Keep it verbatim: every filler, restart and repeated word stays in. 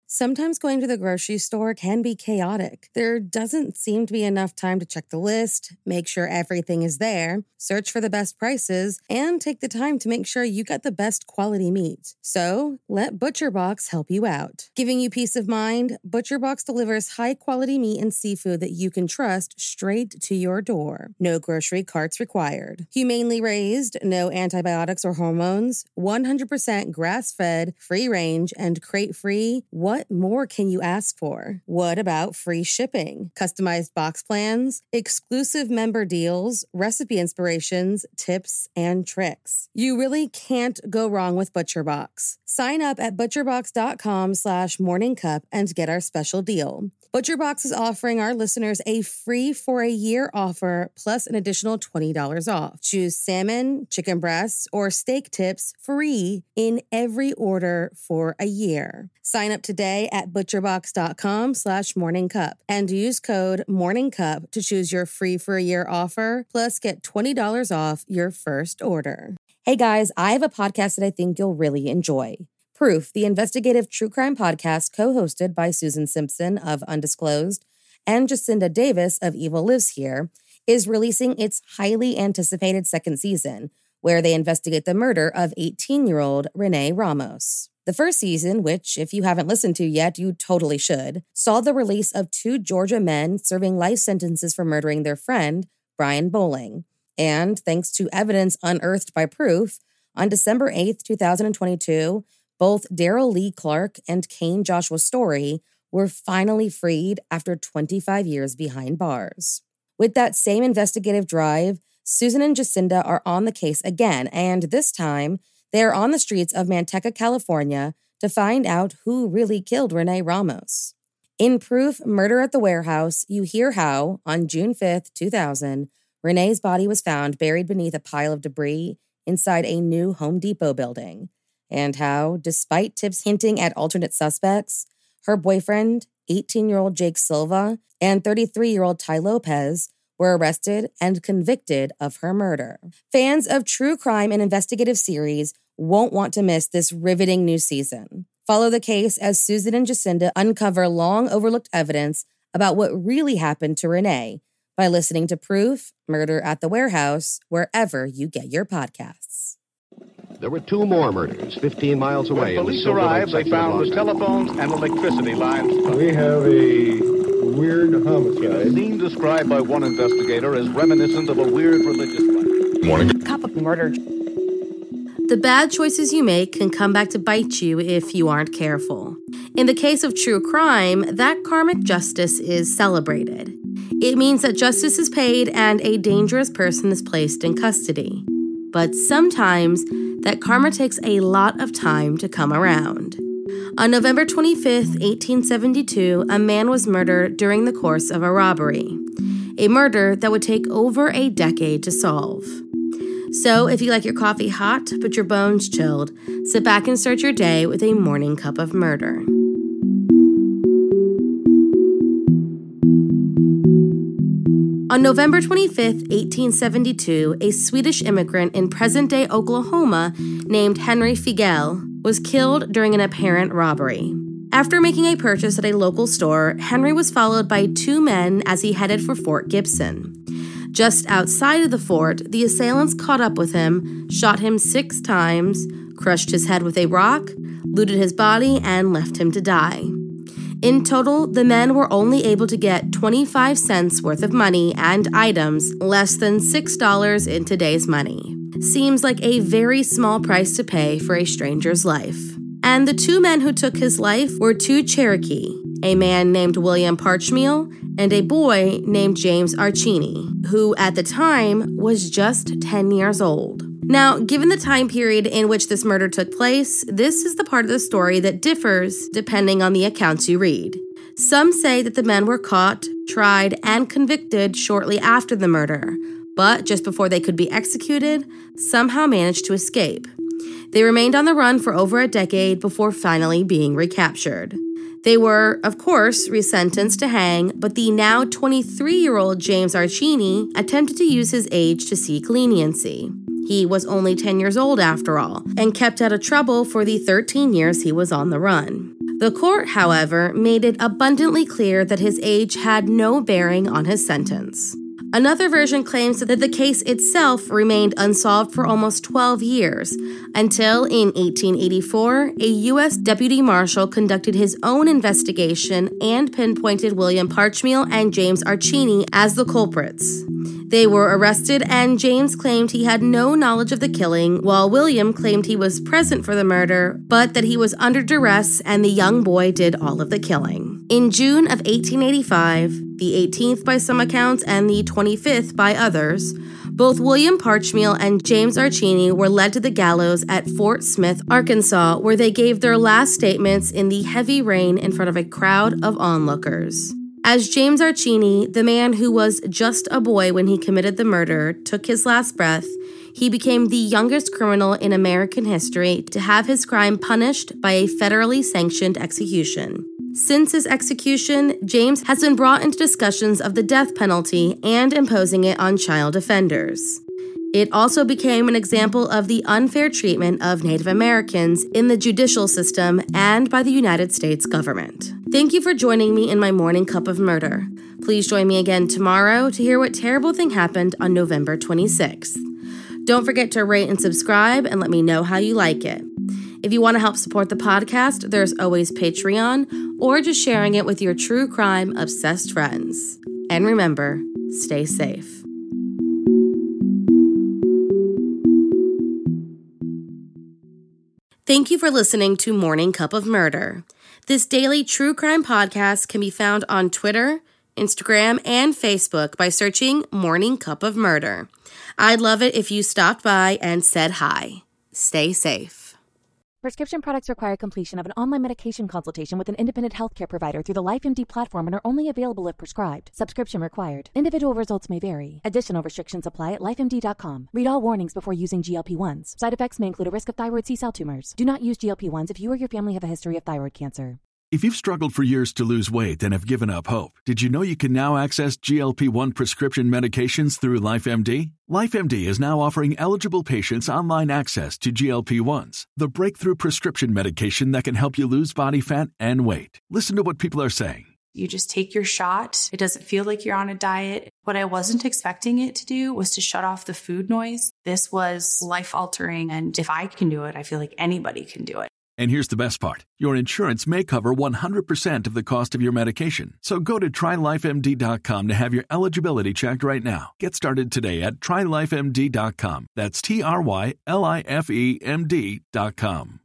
Sometimes going to the grocery store can be chaotic. There doesn't seem to be enough time to check the list, make sure everything is there, search for the best prices, and take the time to make sure you get the best quality meat. So, let ButcherBox help you out. Giving you peace of mind, ButcherBox delivers high-quality meat and seafood that you can trust straight to your door. No grocery carts required. Humanely raised, no antibiotics or hormones, one hundred percent grass-fed, free-range, and crate-free. What more can you ask for? What about free shipping, customized box plans, exclusive member deals, recipe inspirations, tips, and tricks? You really can't go wrong with ButcherBox. Sign up at butcherbox.com slash morningcup and get our special deal. ButcherBox is offering our listeners a free for a year offer plus an additional twenty dollars off. Choose salmon, chicken breasts, or steak tips free in every order for a year. Sign up today at butcherbox.com slash morningcup and use code morningcup to choose your free for a year offer plus get twenty dollars off your first order. Hey guys, I have a podcast that I think you'll really enjoy. Proof, the investigative true crime podcast co-hosted by Susan Simpson of Undisclosed and Jacinda Davis of Evil Lives Here, is releasing its highly anticipated second season, where they investigate the murder of eighteen-year-old Renee Ramos. The first season, which, if you haven't listened to yet, you totally should, saw the release of two Georgia men serving life sentences for murdering their friend, Brian Bowling. And thanks to evidence unearthed by Proof, on December eighth, twenty twenty-two, both Daryl Lee Clark and Kane Joshua Story were finally freed after twenty-five years behind bars. With that same investigative drive, Susan and Jacinda are on the case again, and this time, they are on the streets of Manteca, California, to find out who really killed Renee Ramos. In Proof, Murder at the Warehouse, you hear how, on June fifth, two thousand, Renee's body was found buried beneath a pile of debris inside a new Home Depot building, and how, despite tips hinting at alternate suspects, her boyfriend, eighteen-year-old Jake Silva, and thirty-three-year-old Ty Lopez were arrested and convicted of her murder. Fans of true crime and investigative series won't want to miss this riveting new season. Follow the case as Susan and Jacinda uncover long-overlooked evidence about what really happened to Renee by listening to Proof, Murder at the Warehouse, wherever you get your podcasts. There were two more murders fifteen miles away. When police arrived, they found the telephones and electricity lines. We have a weird homicide. A scene described by one investigator as reminiscent of a weird religious rite. Morning. Cup of murder. The bad choices you make can come back to bite you if you aren't careful. In the case of true crime, that karmic justice is celebrated. It means that justice is paid and a dangerous person is placed in custody. But sometimes, that karma takes a lot of time to come around. On November twenty-fifth, eighteen seventy-two, a man was murdered during the course of a robbery. A murder that would take over a decade to solve. So, if you like your coffee hot but your bones chilled, sit back and start your day with a morning cup of murder. On November twenty-fifth, eighteen seventy-two, a Swedish immigrant in present-day Oklahoma named Henry Figel was killed during an apparent robbery. After making a purchase at a local store, Henry was followed by two men as he headed for Fort Gibson. Just outside of the fort, the assailants caught up with him, shot him six times, crushed his head with a rock, looted his body, and left him to die. In total, the men were only able to get twenty-five cents worth of money and items, less than six dollars in today's money. Seems like a very small price to pay for a stranger's life. And the two men who took his life were two Cherokee, a man named William Parchmeal and a boy named James Archini, who at the time was just ten years old. Now, given the time period in which this murder took place, this is the part of the story that differs depending on the accounts you read. Some say that the men were caught, tried, and convicted shortly after the murder, but just before they could be executed, somehow managed to escape. They remained on the run for over a decade before finally being recaptured. They were, of course, resentenced to hang, but the now twenty-three-year-old James Archini attempted to use his age to seek leniency. He was only ten years old after all, and kept out of trouble for the thirteen years he was on the run. The court, however, made it abundantly clear that his age had no bearing on his sentence. Another version claims that the case itself remained unsolved for almost twelve years, until in eighteen eighty-four, a U S deputy marshal conducted his own investigation and pinpointed William Parchmiel and James Archini as the culprits. They were arrested, and James claimed he had no knowledge of the killing, while William claimed he was present for the murder, but that he was under duress and the young boy did all of the killing. In June of eighteen eighty-five, the eighteenth by some accounts and the twenty-fifth by others, both William Parchmiel and James Archini were led to the gallows at Fort Smith, Arkansas, where they gave their last statements in the heavy rain in front of a crowd of onlookers. As James Archini, the man who was just a boy when he committed the murder, took his last breath, he became the youngest criminal in American history to have his crime punished by a federally sanctioned execution. Since his execution, James has been brought into discussions of the death penalty and imposing it on child offenders. It also became an example of the unfair treatment of Native Americans in the judicial system and by the United States government. Thank you for joining me in my morning cup of murder. Please join me again tomorrow to hear what terrible thing happened on November twenty-sixth. Don't forget to rate and subscribe and let me know how you like it. If you want to help support the podcast, there's always Patreon or just sharing it with your true crime obsessed friends. And remember, stay safe. Thank you for listening to Morning Cup of Murder. This daily true crime podcast can be found on Twitter, Instagram, and Facebook by searching Morning Cup of Murder. I'd love it if you stopped by and said hi. Stay safe. Prescription products require completion of an online medication consultation with an independent healthcare provider through the LifeMD platform and are only available if prescribed. Subscription required. Individual results may vary. Additional restrictions apply at life M D dot com. Read all warnings before using G L P ones. Side effects may include a risk of thyroid C-cell tumors. Do not use G L P ones if you or your family have a history of thyroid cancer. If you've struggled for years to lose weight and have given up hope, did you know you can now access G L P one prescription medications through LifeMD? LifeMD is now offering eligible patients online access to G L P ones, the breakthrough prescription medication that can help you lose body fat and weight. Listen to what people are saying. You just take your shot. It doesn't feel like you're on a diet. What I wasn't expecting it to do was to shut off the food noise. This was life-altering, and if I can do it, I feel like anybody can do it. And here's the best part. Your insurance may cover one hundred percent of the cost of your medication. So go to try life M D dot com to have your eligibility checked right now. Get started today at try life M D dot com. That's T R Y L I F E M D dot com.